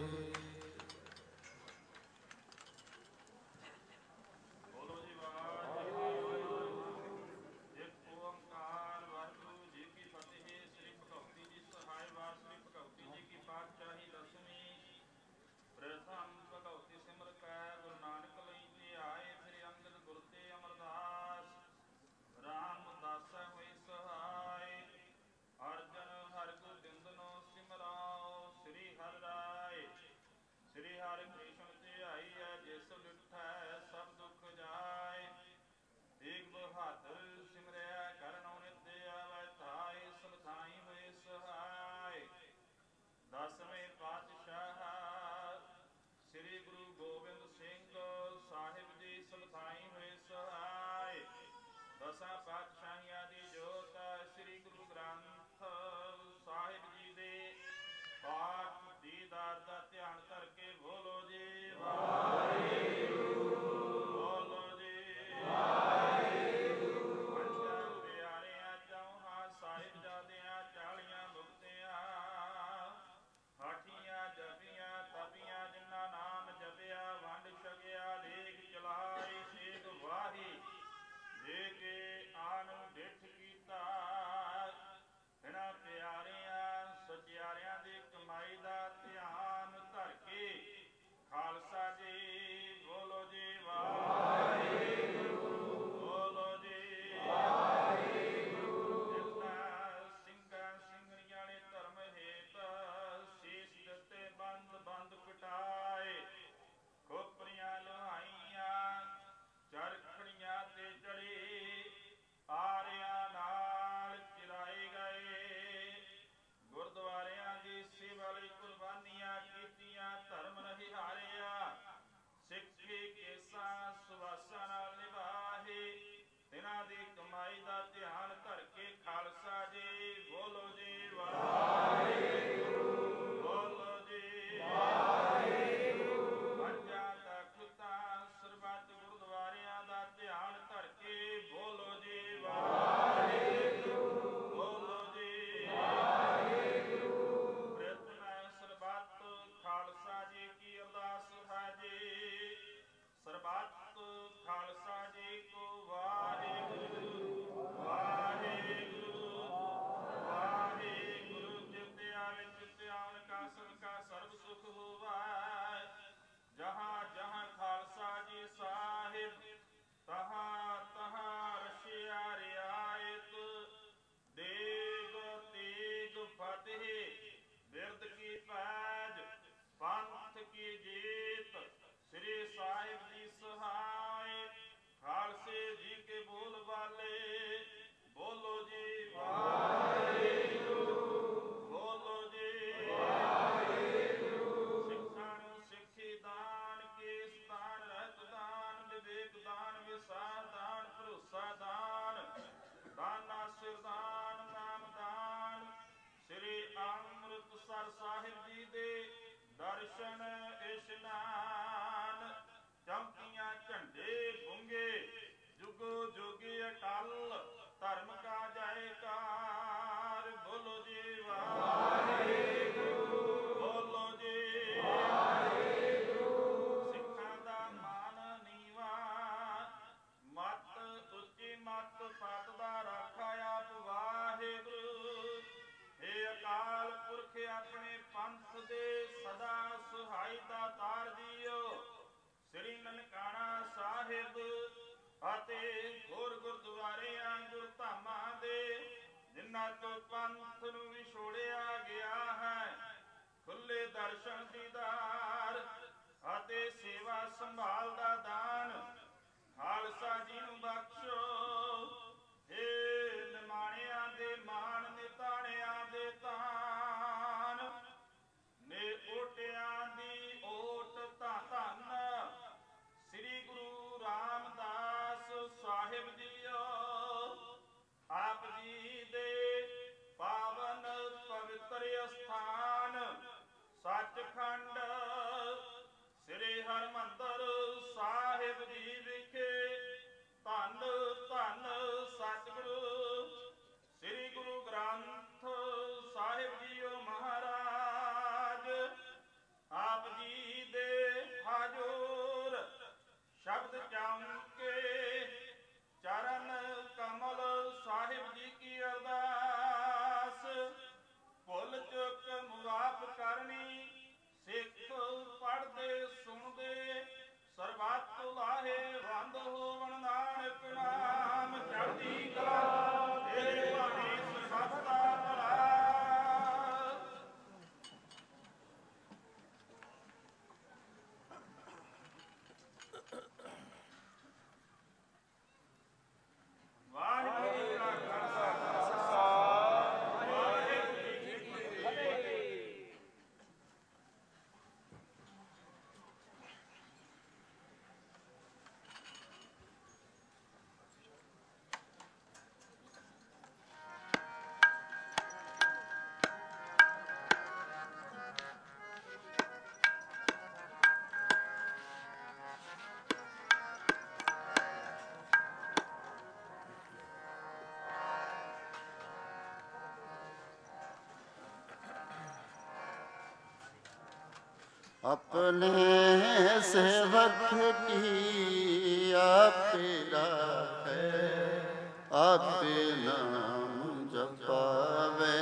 ਇੱਕ ਓੰਕਾਰ ਦਰਸ਼ਨ ਇਸ਼ਨਾਨ, ਚਮਕੀਆਂ ਝੰਡੇ ਗੁੰਗੇ ਜੁਗ ਜੁਗ ਅਟਲ, ਧਰਮ ਕਾ ਜੈਕਾਰ। ਬੋਲੋ ਜੀ ਵਾਹਿਗੁਰੂ, ਬੋਲੋ ਜੀ ਵਾਹਿਗੁਰੂ। ਸਿੱਖਾਂ ਦਾ ਮਾਨ ਨੀਵਾ, ਮੱਤ ਉੱਚੀ ਮੱਤ ਪਤ ਦਾ ਰਾਖਾ ਆਪ ਵਾਹਿਗੁਰੂ। ਹੇ ਅਕਾਲ ਪੁਰਖ ਆਪਣੇ ਪੰਥ ਦੇ ਸਦਾ ਸੁਹਾਈ ਦਾਤਾਰ ਜੀਓ। ਸ੍ਰੀ ਨਨਕਾਣਾ ਸਾਹਿਬ ਅਤੇ ਹੋਰ ਗੁਰਦੁਆਰਿਆਂ ਗੁਰਧਾਮਾਂ ਦੇ ਜਿਨ੍ਹਾਂ ਤੋਂ ਪੰਥ ਨੂੰ ਵਿਛੋੜਿਆ ਗਿਆ ਹੈ, ਖੁੱਲੇ ਦਰਸ਼ਨ ਦੀਦਾਰ ਅਤੇ ਸੇਵਾ ਸੰਭਾਲ ਦਾ ਦਾਨ ਖਾਲਸਾ ਜੀ ਨੂੰ ਬਖਸ਼ੋ। ਹੇ ਨਿਮਾਣਿਆਂ ਦੇ ਮਾਣ, ਨਿਤਾਣਿਆਂ ਦੇ ਤਾਨ, ਨੇ ਓਟਿਆਂ ਦੀ ਓਟ ਧੰਨ ਸ੍ਰੀ ਗੁਰੂ ਰਾਮਦਾਸ ਸਾਹਿਬ ਜੀਓ। ਆਪ ਜੀ ਦੇ ਪਾਵਨ ਪਵਿੱਤਰ ਅਸਥਾਨ ਸੱਚਖੰਡ ਸ੍ਰੀ ਹਰਿਮੰਦਰ ਸਾਹਿਬ ਜੀ ਵਿਖੇ ਧੰਨ ਧੰਨ ਸਤਿਗੁਰੂ ਸ੍ਰੀ ਗੁਰੂ ਗ੍ਰੰਥ ਸਾਹਿਬ ਜੀਓ ਮਹਾਰਾਜ। ਆਪ ਜੀ ਦੇ ਹਾਜ਼ੂਰ ਸ਼ਬਦ ਚਮਕੇ ਚਰਨ ਕਮਲ ਸਾਹਿਬ ਜੀ ਕੀ ਅਰਦਾਸ। ਭੁੱਲ ਚੁੱਕ ਮੁਆਫ ਕਰਨੀ, ਸਿੱਖ ਪੜ੍ਹਦੇ ਸੁਣਦੇ ਸਰਬੱਤ ਲਾਹੇ ਵੰਦ ਹੋਵਣ, ਨਾਨਕ ਨਾਮ ਚੜ੍ਹਦੀ ਕਲਾ ਤੇਰੇ ਭਾਣੇ ਸਰਬੱਤ ਦਾ ਭਲਾ। ਵਾਹਿਗੁਰੂ ਜੀ ਕਾ ਖਾਲਸਾ, ਵਾਹਿਗੁਰੂ ਜੀ ਕੀ ਫਤਿਹ। अपने सेवक की आपे राखे, आपे नाम जपावे,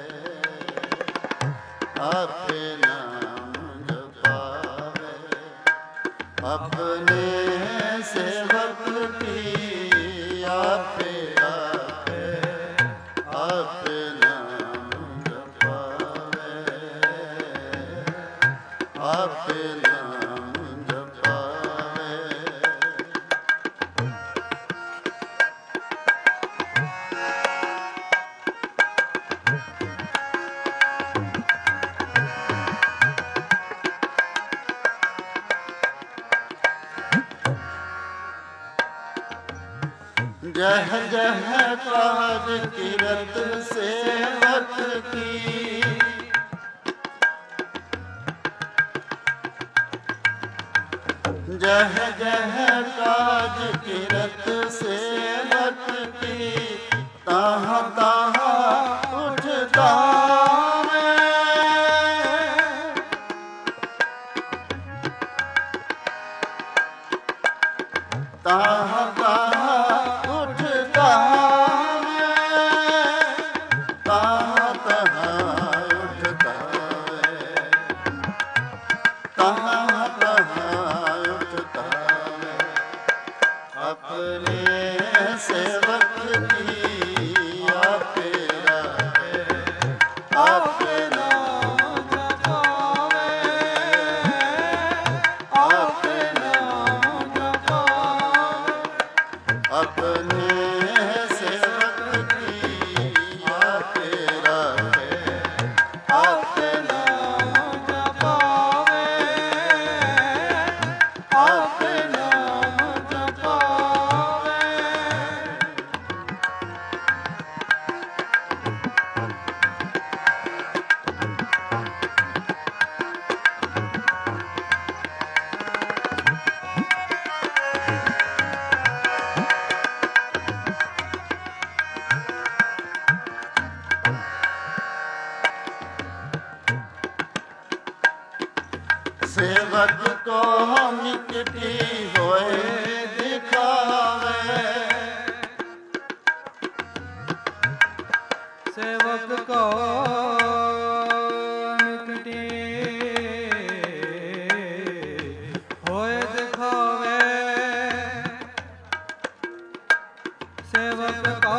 आपे नाम जपावे। अपने सेवक की आपे राखे, आपे नाम जपावे, आपे नाम जपावे। जह जह काज किरत सेवक की, जह जह काज किरत सेवक की, ताहाँ ताहाँ उठता ताहाँ ताहाँ उठता ताहाँ ताहाँ उठता ताहाँ ताहाँ उठता। अपने सेवक की आपे ਨਿਕਟੀ ਹੋਏ ਦਿਖਾਵੇ। ਸੇਵਕ ਕੋ ਨਿਕਟੀ ਹੋਏ ਦਿਖਾਵੇ। ਸੇਵਕ ਕੋ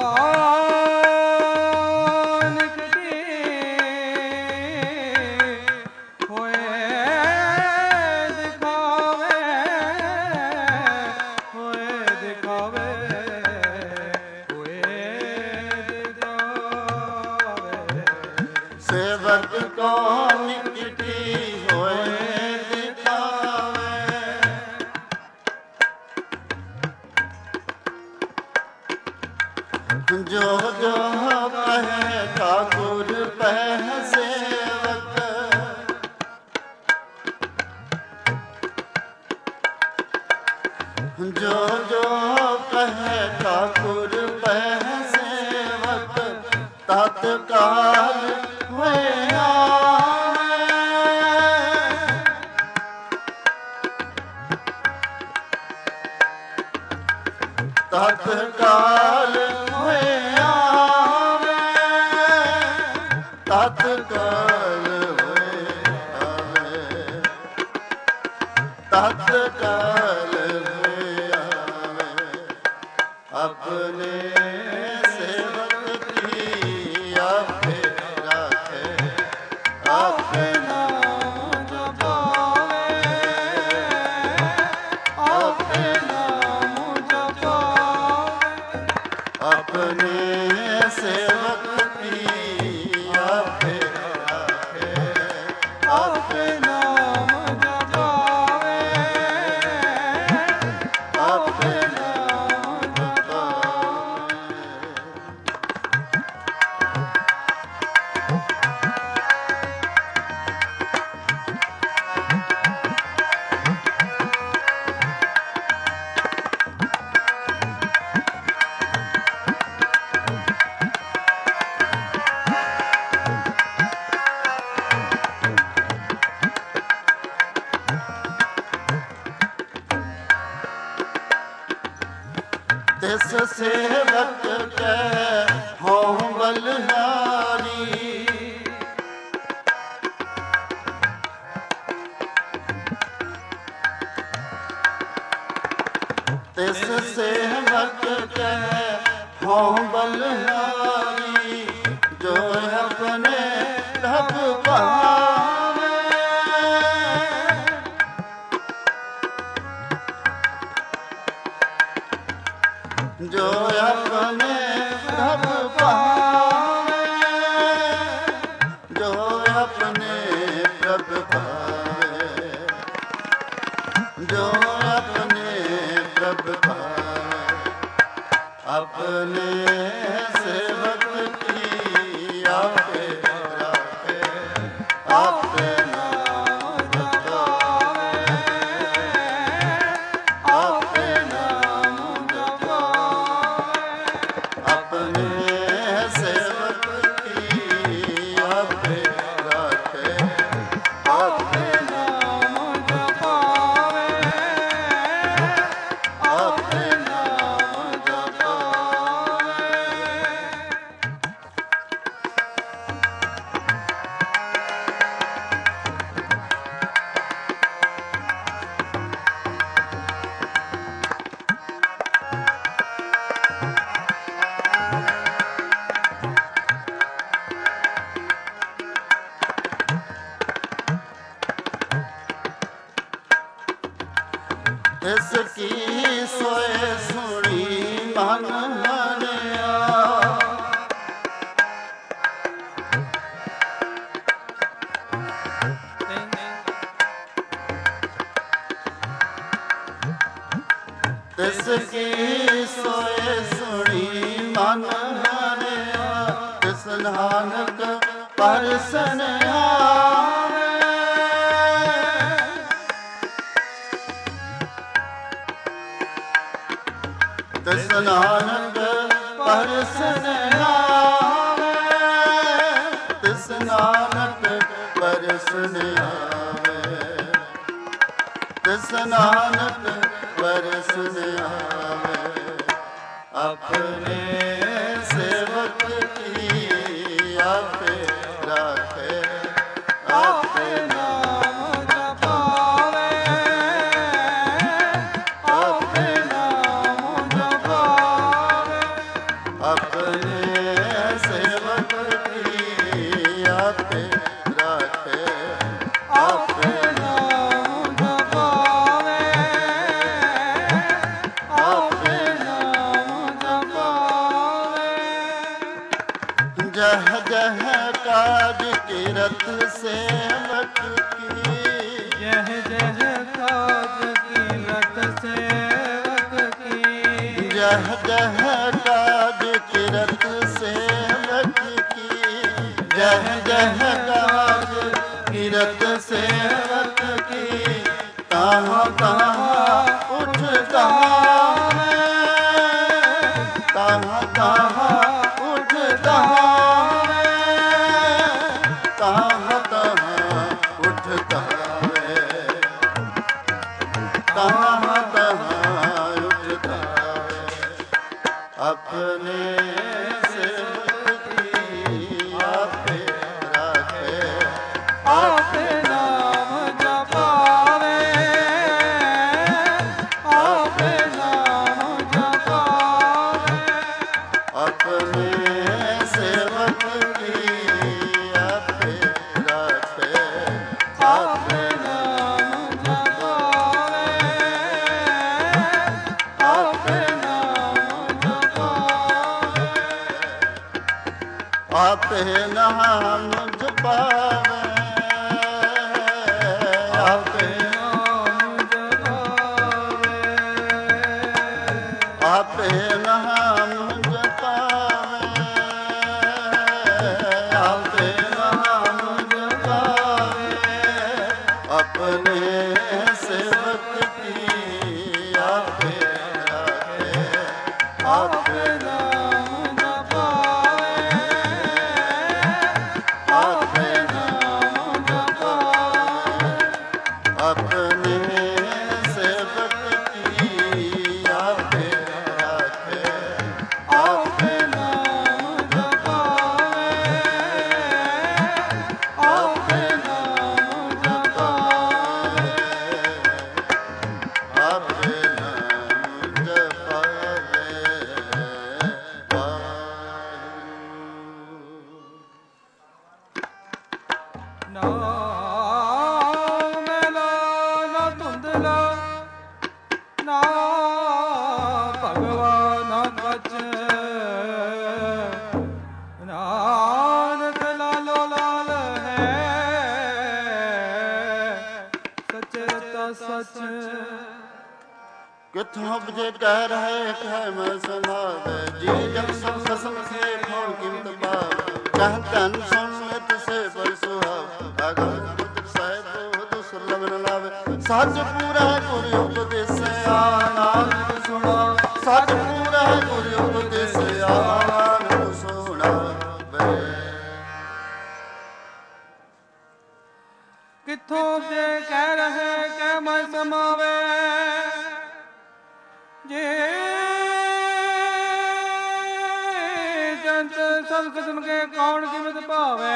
ਸੇਵਕ ਕੋ ਨਿਕਟੀ ਹੋਏ ਦਿਖਾਵੇ। ਜੋ ਜੋ ਕਹੇ ਠਾਕੁਰ ਪਹਿ ਸੇਵਕ। ਜੋ ਜੋ ਕਹੇ ਠਾਕੁਰ ਪਹਿ ਸੇਵਕ। ਤਤਕਾਲ ਹੋਇਆ ਤਤਕਾਲ ਹੋਇਆ ਤਤਕਾਲ ਹੋਇਆ ਤਤਕਾਲ ਹੋਇਆ। ਆਪਣੇ ਸੇਵਕ ਕੀ ਆਪੇ ਰਾਖੇ ਆਪੇ ਨਾਮ ਜਪਾਵੇ। ਆਪੇ ਨਾਮ ਜਪਾਵੇ। ਆਪਣੇ ਸੇਵਕ ਕੀ ਆਪੇ ਰਾਖੇ ਆਪੇ ਨਾਮ ਜਪਾਵੇ। ਆਪੇ ਨਾਮ ਜਪਾਵੇ। ਤਿਸ ਸੇਵਕ ਕੈ ਹੋਂ ਬਲਿਹਾਰੀ। ਤਿਸ ਸੇਵਕ ਕੈ ਹੋਂ ਬਲਿਹਾਰੀ। ਜੋ ਆਪਣੇ ਢਬ ਭਾਵੇ। ਜੋ ਆਪਣੇ ਢਬ ਭਾਵੇ। ਜੋ ਆਪਣੇ ਪ੍ਰਭ ਭਾਵੇ। ਜੋ ਆਪਣੇ ਪ੍ਰਭ ਭਾਵੇ। ਆਪਣੇ ਸੇਵਕ ਕੀ ਆਪੇ ਰਾਖੇ ਆਪੇ ਨਾਮ ਜਪਾਵੇ। ਆਪੇ ਨਾਮ ਜਪਾਵੇ। ਆਪਣੇ ਸੇਵਕ ਕੀ ਆਪੇ ਰਾਖੇ ਆਪੇ ਨਾਮ ਜਪਾਵੇ। ਆਪੇ ਨਾਮ ਜਪਾਵੇ। ਇਸ ਕੀ ਸੋਏ ਸੁਣੀ ਮਨ ਹਰਿਆ। ਤਿਸ ਕੀ ਸੋਏ ਸੁਣੀ ਮਨ ਹਰਿਆ। ਤਿਸ ਨਾਨਕ ਪਰਸਨ ਆਵੇ। ਤਿਸ ਨਾਨਕ ਪਰਸਨ ਆਵੇ। ਤਿਸ ਨਾਨਕ ਪਰਸਨ ਆਵੇ। ਤਿਸ ਨਾਨਕ ਪਰਸਨ ਆਵੇ। ਆਪਣੇ ਸੇਵਕ ਕੀ ਆਪੇ ਰਾਖੇ, ਆਪੇ ਨਾਮ ਜਪਾਵੇ, ਆਪੇ ਨਾਮ ਜਪਾਵੇ। ਆਪਣੇ ਸੇਵਕ ਕੀ ਆਪੇ ਰਾਖੇ, ਆਪੇ ਨਾਮ ਜਪਾਵੇ, ਆਪੇ ਨਾਮ ਜਪਾਵੇ। ਜਹ ਜਹ ਕਾਜ ਕਿਰਤ ਸੇਵਕ ਕੀ, ਜਹ ਜਹ ਕਾਜ ਕੀਰਤ ਸੇਵਕ ਕੀ, ਜਹ ਜਹ ਕਾਜ ਕਿਰਤ ਸੇਵਕ ਕੀ, ਜਹ ਜਹ ਕਾਜ ਕਿਰਤ ਸੇਵਕ ਕੀ, ਤਾਹਾਂ ਤਾਹਾਂ ਉਠ ਧਾਵੇ, ਤਾਹਾਂ ਤਾਹਾਂ ਉਠ ਧਾਵੇ, ਤਾਹਾਂ ਤਾਹਾਂ ਉਠ ਧਾਵੇ, ਤਾਹਾਂ ਤਾਹਾਂ ਉਠ ਧਾਵੇ। ਆਪਣੇ ਸੇਵਕ ਕੀ ਆਪੇ ਰਾਖੇ, ਆਪੇ ਨਾਮ ਜਪਾਵੇ, ਆਪੇ ਨਾਮ ਜਪਾਵੇ। ਆਪਣੇ ਸੇਵਕ ਕੀ ਆਪੇ ਰਾਖੇ, ਆਪੇ ਨਾਮ ਜਪਾਵੇ, ਆਪੇ ਨਾਮ ਜਪਾਵੇ। ਆਪੇ ਨਾਮ ਜਪਾਵੇ, ਆਪੇ ਨਾਮ ਜਪਾਵੇ, ਆਪੇ ਨਾਮ ਜਪਾਵੇ, ਆਪੇ ਨਾਮ ਜਪਾਵੇ। ਆਪਣੇ ਸੇਵਕ ਕੀ ਆਪੇ ਰਾਖੇ, ਆਪੇ ਨਾਮ ਜਪਾਵੇ, ਆਪੇ ਨਾਮ ਜਪਾਵੇ। ਆਪਣੇ ਸੇਵਕ ਕੀ ਆਪੇ ਰਾਖੇ, ਆਪੇ ਨਾਮ ਜਪਾਵੇ, ਆਪੇ ਨਾਮ ਜਪਾਵੇ, ਆਪੇ ਨਾਮ ਜਪਾਵੇ। ਵਾਹਿਗੁਰੂ। ਨਾ ਮੇਲਾ ਨਾ ਧੁੰਦਲਾ, ਨਾ ਭਗਵਾਨ ਬਚ, ਨਾਨਕ ਲਾਲੋ ਲਾਲ ਹੈ, ਸੱਚੇ ਤਾ ਸੱਚ। ਕਿਥੋਂ ਬਜੇ ਕਹਿ ਰਹੇ ਕਹਿ ਮੈਂ ਸਮਾਵੇ, ਜੀ ਜਗ ਸਭ ਖਸਮ ਸੇ ਕੌਣ ਕੀਮਤ ਪਾਵੇ। ਕਹ ਧਨ ਸੁਣ ਮਿਤ ਸੇ ਪਰ ਸੁਹਾਵ, ਆਗਮ ਪੁੱਤਰ ਸਾਹਿਬ ਦੁਸਰਲਭ ਨ ਲਾਵੇ। ਸੱਚ ਪੂਰਾ ਗੁਰ ਉਪਦੇਸਿਆ ਨਾਨਕ ਸੁਣਾ, ਸੱਚ ਪੂਰਾ ਗੁਰ ਉਪਦੇਸਿਆ ਨਾਨਕ ਸੁਣਾਵੇ। ਕਿੱਥੋਂ ਜੇ ਕਹਿ ਰਹੇ ਕਿ ਮੈਂ ਸਮਾਵੇ, ਜੇ ਜੰਤ ਸਬਕ ਸੁਣ ਕੇ ਕੌਣ ਕੀਮਤ ਭਾਵੇ।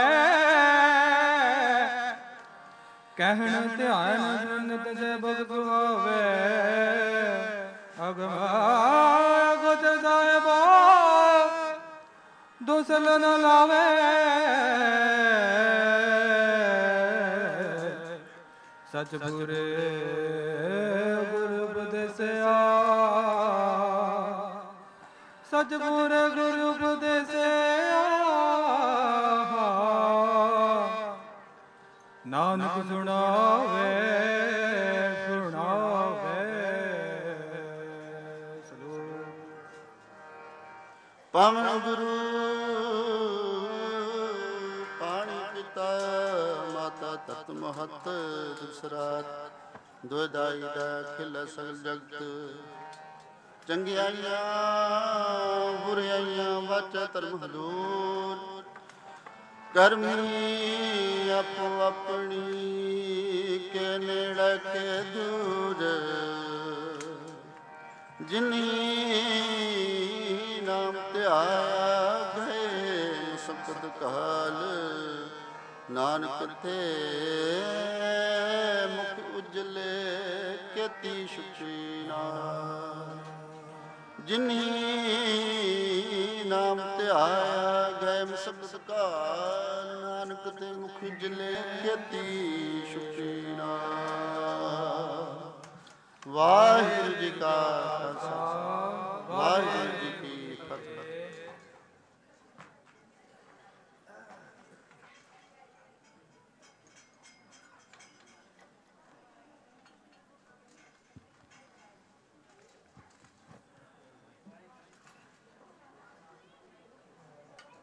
ਕਹਿਣ ਧਿਆਨ ਨਿਤ ਸੇ ਭਗਤ ਹੋਵੇ, ਅਗਮਾ ਗੁਤ ਸਾਹਿਬੋ ਦੁਸਲ ਨ ਲਾਵੇ। ਸਚ ਪੂਰੇ ਗੁਰੂ ਉਪਦੇਸਿਆ, ਸਚ ਪੂਰੇ ਗੁਰੂ ਉਪਦੇਸਿਆ। ਨਾਨਕ ਸੁਣਾਵੇ ਸੁਣਾਵੇ। ਸਲੋਕ। ਪਵਨ ਗੁਰੂ ਪਾਣੀ ਪਿਤਾ ਮਾਤਾ ਤਤ ਮਹਤ ਦੁਸਰਾਤ, ਦੁਇਦਾਈ ਦਾ ਖਿਲ ਸਗਲ ਜਗਤ। ਚੰਗਿਆਈਆਂ ਬੁਰਿਆਈਆਂ ਵਾਚਾ ਧਰਮ ਹਦੂਰ, ਕਰਮੀ ਆਪੋ ਆਪਣੀ ਕੇ ਨੇੜੇ ਕੇ ਦੂਰ, ਜਿਨੀ ਨਾਮ ਧਿਆਇਆ ਗਏ ਮੁਸਕਤ ਕਾਲ, ਨਾਨਕ ਤੇ ਮੁਖ ਉਜਲੇ ਕੇਤੀ ਸ਼ੁਚੀ ਨਾਮ, ਜਿਨੀ ਨਾਮ ਧਿਆਇਆ ਗਏ ਮੁਸਕਤ ਕਾਲ, ਨਾਨਕ ਤੇ ਮੁਖ ਉਜਲੇ ਕੇਤੀ ਸ਼ੁਚੀ ਨਾਮ।